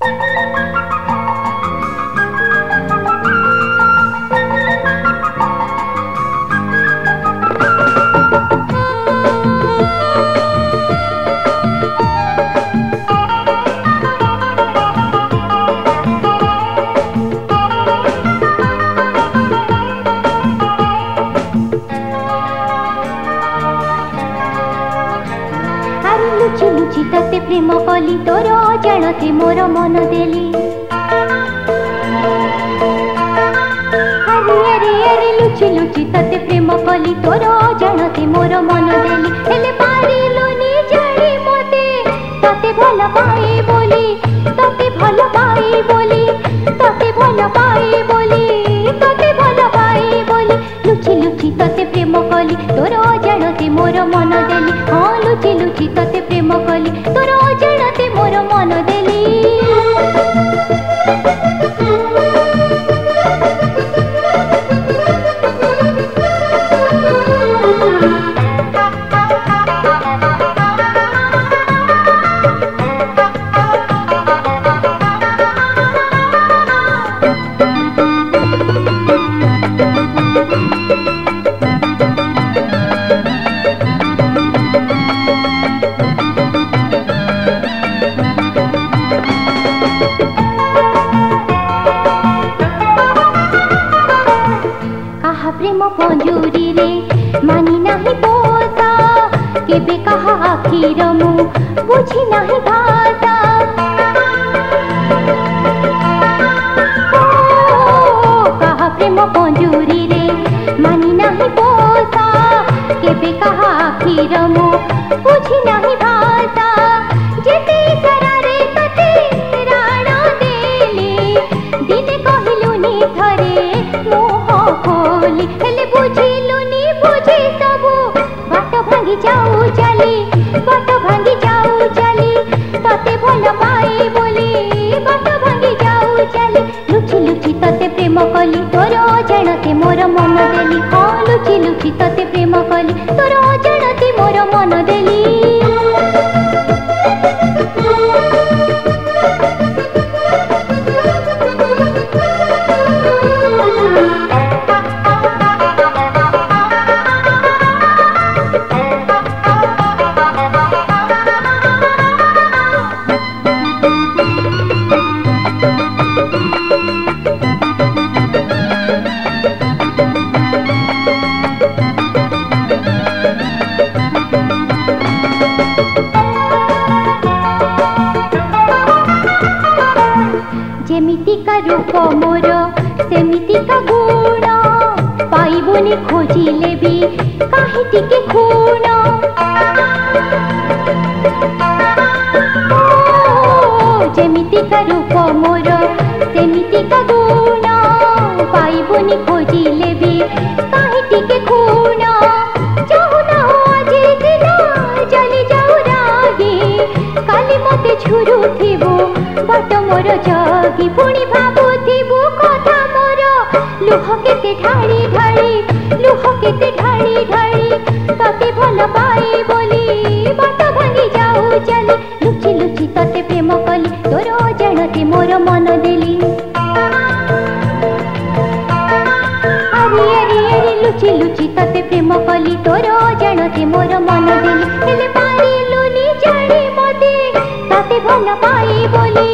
लुचि लुचि तते प्रेम कली तोर अजाणते मोर मन देली। अरे अरे अरे लुचि लुचि तते प्रेम कली तोर अजाणते मोर मन देली। हेले पारिलुनी जानी मते तते भल पाए बोली, तते भल पाए बोली, तते भल पाए बोली, तते भल पाए बोली। लुचि लुचि तते प्रेम कली तोर अजाणते मोर मन देली। हाँ लुचि लुचि तते प्रेम कली तोर अजाणते मोर मन देली। प्रेम पंजुरी रे मानी नहीं पोसा, केबे कहा आखिर मु बुझी नहीं भाषा। कहा प्रेम पंजुरी रे मानी नहीं पोसा, केबे कहा आखिर मु बुझी नहीं भाषा। जेते करारे तते राणा देली, दिने कहलुनी थरे मोह खोली। हेले बुझिलुनी बुझी सबू बाट भांगी जाऊ चली, बाट भांगी जाऊ चली, तते भल पाए बोली बाट भांगी जाऊ चली। लुचि लुचि तते प्रेम कली तोर अजाणते मोर मन देली। हाँ लुचि लुचि तते प्रेम कली तोर अजाणते मोर मन देली। जेमितिका रूप मोर सेमितिका गुण, पाइबुनी खोजिले भी काहे टिके खून। जेमितिका रूप मोर सेमितिका गुण, पाइबुनी खोजिले भी काहे टिके खून। जाऊ ना आज दिन चली जाऊ रागी, काली मते झुरुथिबो बाट मोर जगी। पुणी भाबुथिबु कथा मोर लुह केते ढाली ढाली, लुह केते ढाली ढाली, तते भल पाए बोली बाट भांगी जाऊ चली। लुचि लुचि तते प्रेम कली तोर अजाणते मोर मन देली। अरे अरे अरे लुचि लुचि तते प्रेम कली तोर अजाणते मोर मन देली। हेले पारिलुनी जानी मते तते भल पाए बोली